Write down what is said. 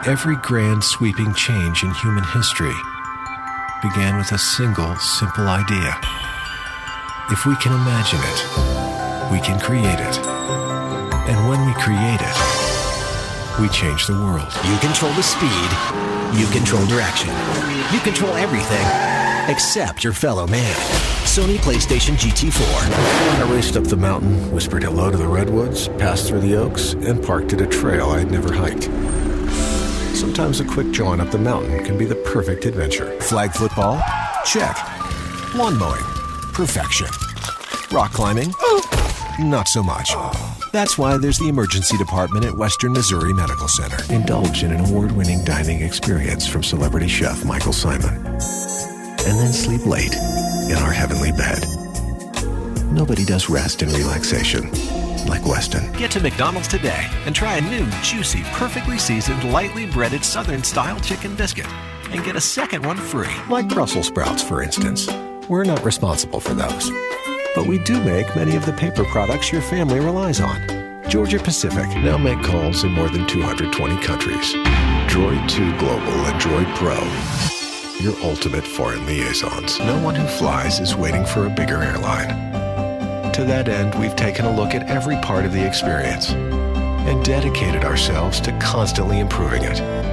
Every grand sweeping change in human history began with a single, simple idea. If we can imagine it, we can create it. And when we create it, we change the world. You control the speed. You control direction. You control everything except your fellow man. Sony PlayStation GT4. I raced up the mountain, whispered hello to the redwoods, passed through the oaks, and parked at a trail I'd never hiked. Sometimes a quick jaunt up the mountain can be the perfect adventure. Flag football? Check. Lawn mowing? Perfection. Rock climbing? Not so much. That's why there's the emergency department at Western Missouri Medical Center. Indulge in an award-winning dining experience from celebrity chef Michael Simon. And then sleep late in our heavenly bed. Nobody does rest and relaxation like Weston. Get to McDonald's today and try a new, juicy, perfectly seasoned, lightly breaded Southern-style chicken biscuit and get a second one free. Like Brussels sprouts, for instance. We're not responsible for those. But we do make many of the paper products your family relies on. Georgia Pacific now make calls in more than 220 countries. Droid 2 Global and Droid Pro. Your ultimate foreign liaisons. No one who flies is waiting for a bigger airline. To that end, we've taken a look at every part of the experience and dedicated ourselves to constantly improving it.